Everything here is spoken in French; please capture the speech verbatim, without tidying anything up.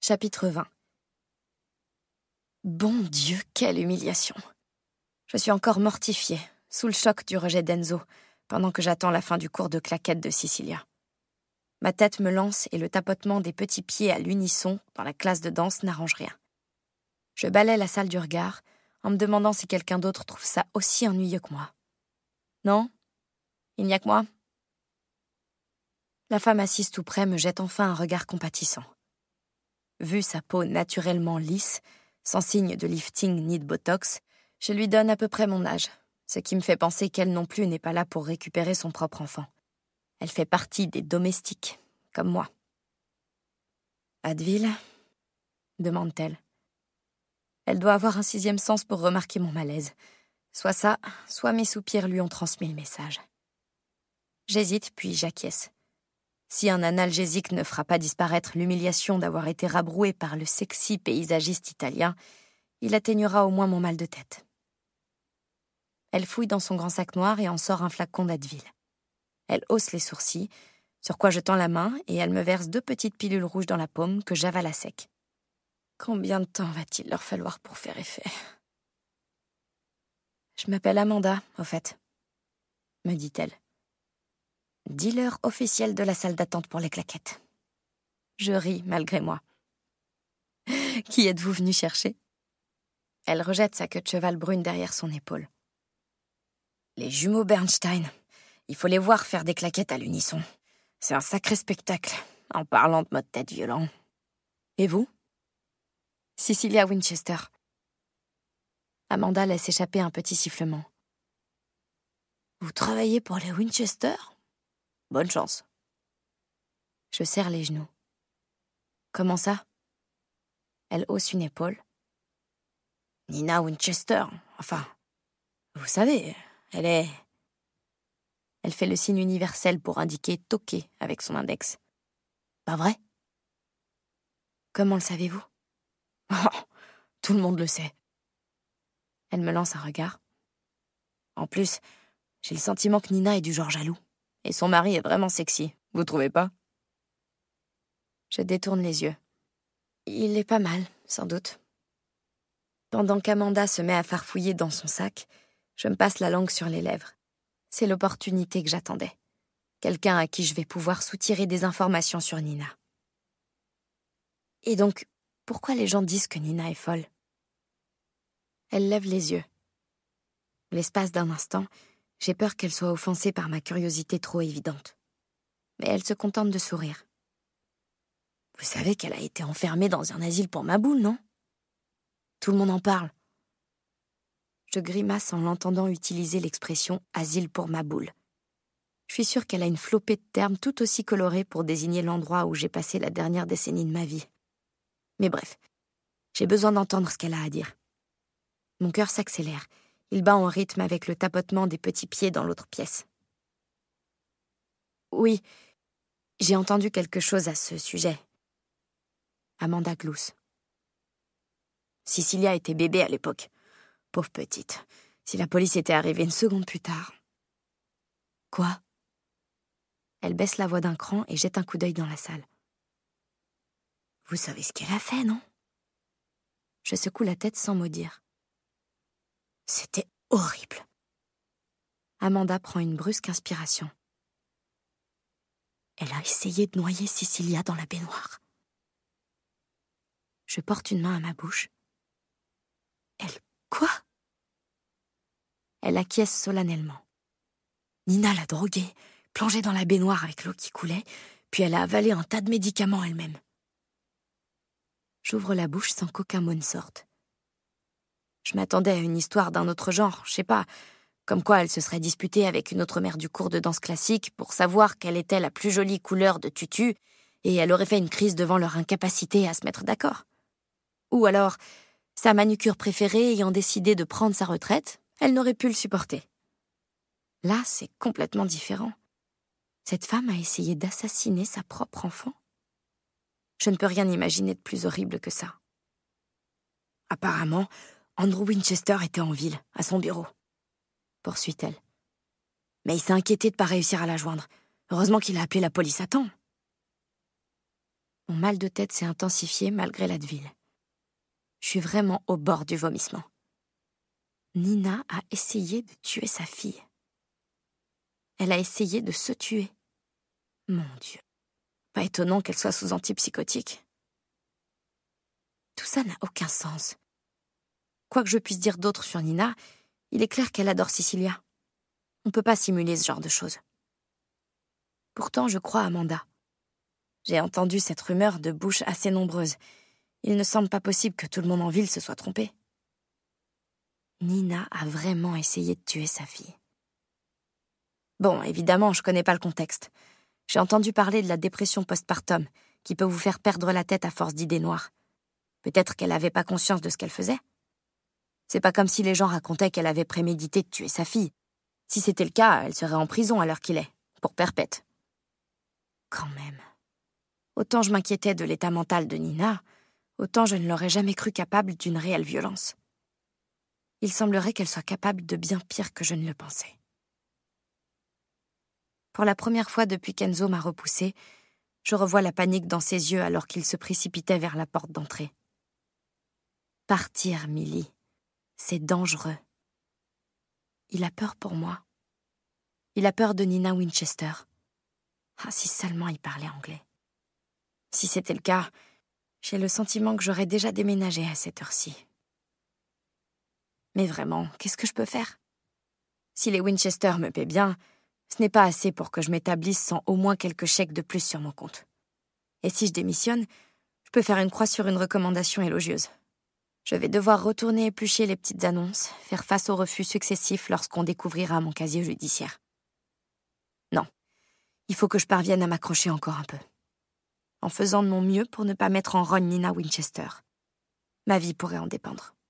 Chapitre vingt. Bon Dieu, quelle humiliation! Je suis encore mortifiée, sous le choc du rejet d'Enzo, pendant que j'attends la fin du cours de claquettes de Cecilia. Ma tête me lance et le tapotement des petits pieds à l'unisson dans la classe de danse n'arrange rien. Je balaie la salle du regard, en me demandant si quelqu'un d'autre trouve ça aussi ennuyeux que moi. Non? Il n'y a que moi? La femme assise tout près me jette enfin un regard compatissant. Vu sa peau naturellement lisse, sans signe de lifting ni de botox, je lui donne à peu près mon âge, ce qui me fait penser qu'elle non plus n'est pas là pour récupérer son propre enfant. Elle fait partie des domestiques, comme moi. « Advil ?» demande-t-elle. Elle doit avoir un sixième sens pour remarquer mon malaise. Soit ça, soit mes soupirs lui ont transmis le message. J'hésite, puis j'acquiesce. Si un analgésique ne fera pas disparaître l'humiliation d'avoir été rabroué par le sexy paysagiste italien, il atténuera au moins mon mal de tête. Elle fouille dans son grand sac noir et en sort un flacon d'Advil. Elle hausse les sourcils, sur quoi je tends la main et elle me verse deux petites pilules rouges dans la paume que j'avale à sec. Combien de temps va-t-il leur falloir pour faire effet? Je m'appelle Amanda, au fait, me dit-elle. Dealer officiel de la salle d'attente pour les claquettes. Je ris malgré moi. Qui êtes-vous venu chercher? Elle rejette sa queue de cheval brune derrière son épaule. Les jumeaux Bernstein. Il faut les voir faire des claquettes à l'unisson. C'est un sacré spectacle, en parlant de mode tête violent. Et vous? Cecilia Winchester. Amanda laisse échapper un petit sifflement. Vous travaillez pour les Winchester? Bonne chance. Je serre les genoux. Comment ça? Elle hausse une épaule. Nina Winchester, enfin, vous savez, elle est... Elle fait le signe universel pour indiquer « toquer » avec son index. Pas vrai? Comment le savez-vous? Oh, tout le monde le sait. Elle me lance un regard. En plus, j'ai le sentiment que Nina est du genre jaloux. Et son mari est vraiment sexy, vous trouvez pas? Je détourne les yeux. Il est pas mal, sans doute. Pendant qu'Amanda se met à farfouiller dans son sac, je me passe la langue sur les lèvres. C'est l'opportunité que j'attendais. Quelqu'un à qui je vais pouvoir soutirer des informations sur Nina. Et donc, pourquoi les gens disent que Nina est folle? Elle lève les yeux. L'espace d'un instant, j'ai peur qu'elle soit offensée par ma curiosité trop évidente. Mais elle se contente de sourire. Vous savez qu'elle a été enfermée dans un asile pour Maboule, non? Tout le monde en parle. Je grimace en l'entendant utiliser l'expression « asile pour Maboule ». Je suis sûre qu'elle a une flopée de termes tout aussi colorés pour désigner l'endroit où j'ai passé la dernière décennie de ma vie. Mais bref, j'ai besoin d'entendre ce qu'elle a à dire. Mon cœur s'accélère. Il bat en rythme avec le tapotement des petits pieds dans l'autre pièce. Oui, j'ai entendu quelque chose à ce sujet. Amanda glousse. Cecilia était bébé à l'époque. Pauvre petite. Si la police était arrivée une seconde plus tard. Quoi? Elle baisse la voix d'un cran et jette un coup d'œil dans la salle. Vous savez ce qu'elle a fait, non? Je secoue la tête sans mot dire. C'était horrible. Amanda prend une brusque inspiration. Elle a essayé de noyer Cecilia dans la baignoire. Je porte une main à ma bouche. Elle... Quoi? Elle acquiesce solennellement. Nina l'a droguée, plongée dans la baignoire avec l'eau qui coulait, puis elle a avalé un tas de médicaments elle-même. J'ouvre la bouche sans qu'aucun mot ne sorte. Je m'attendais à une histoire d'un autre genre, je sais pas, comme quoi elle se serait disputée avec une autre mère du cours de danse classique pour savoir quelle était la plus jolie couleur de tutu, et elle aurait fait une crise devant leur incapacité à se mettre d'accord. Ou alors, sa manucure préférée ayant décidé de prendre sa retraite, elle n'aurait pu le supporter. Là, c'est complètement différent. Cette femme a essayé d'assassiner sa propre enfant. Je ne peux rien imaginer de plus horrible que ça. Apparemment, Andrew Winchester était en ville, à son bureau. Poursuit-elle. Mais il s'est inquiété de ne pas réussir à la joindre. Heureusement qu'il a appelé la police à temps. Mon mal de tête s'est intensifié malgré l'Advil. Je suis vraiment au bord du vomissement. Nina a essayé de tuer sa fille. Elle a essayé de se tuer. Mon Dieu. Pas étonnant qu'elle soit sous antipsychotique. Tout ça n'a aucun sens. Quoi que je puisse dire d'autre sur Nina, il est clair qu'elle adore Cecilia. On ne peut pas simuler ce genre de choses. Pourtant, je crois Amanda. J'ai entendu cette rumeur de bouches assez nombreuses. Il ne semble pas possible que tout le monde en ville se soit trompé. Nina a vraiment essayé de tuer sa fille. Bon, évidemment, je connais pas le contexte. J'ai entendu parler de la dépression postpartum, qui peut vous faire perdre la tête à force d'idées noires. Peut-être qu'elle avait pas conscience de ce qu'elle faisait. C'est pas comme si les gens racontaient qu'elle avait prémédité de tuer sa fille. Si c'était le cas, elle serait en prison à l'heure qu'il est, pour perpète. Quand même. Autant je m'inquiétais de l'état mental de Nina, autant je ne l'aurais jamais cru capable d'une réelle violence. Il semblerait qu'elle soit capable de bien pire que je ne le pensais. Pour la première fois depuis qu'Enzo m'a repoussée, je revois la panique dans ses yeux alors qu'il se précipitait vers la porte d'entrée. Partir, Millie, c'est dangereux. Il a peur pour moi. Il a peur de Nina Winchester. Ah, si seulement il parlait anglais. Si c'était le cas, j'ai le sentiment que j'aurais déjà déménagé à cette heure-ci. Mais vraiment, qu'est-ce que je peux faire? Si les Winchester me paient bien, ce n'est pas assez pour que je m'établisse sans au moins quelques chèques de plus sur mon compte. Et si je démissionne, je peux faire une croix sur une recommandation élogieuse. Je vais devoir retourner éplucher les petites annonces, faire face aux refus successifs lorsqu'on découvrira mon casier judiciaire. Non, il faut que je parvienne à m'accrocher encore un peu. En faisant de mon mieux pour ne pas mettre en rogne Nina Winchester. Ma vie pourrait en dépendre.